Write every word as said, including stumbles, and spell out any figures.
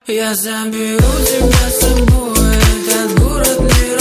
Я заберу тебя с собой, этот город не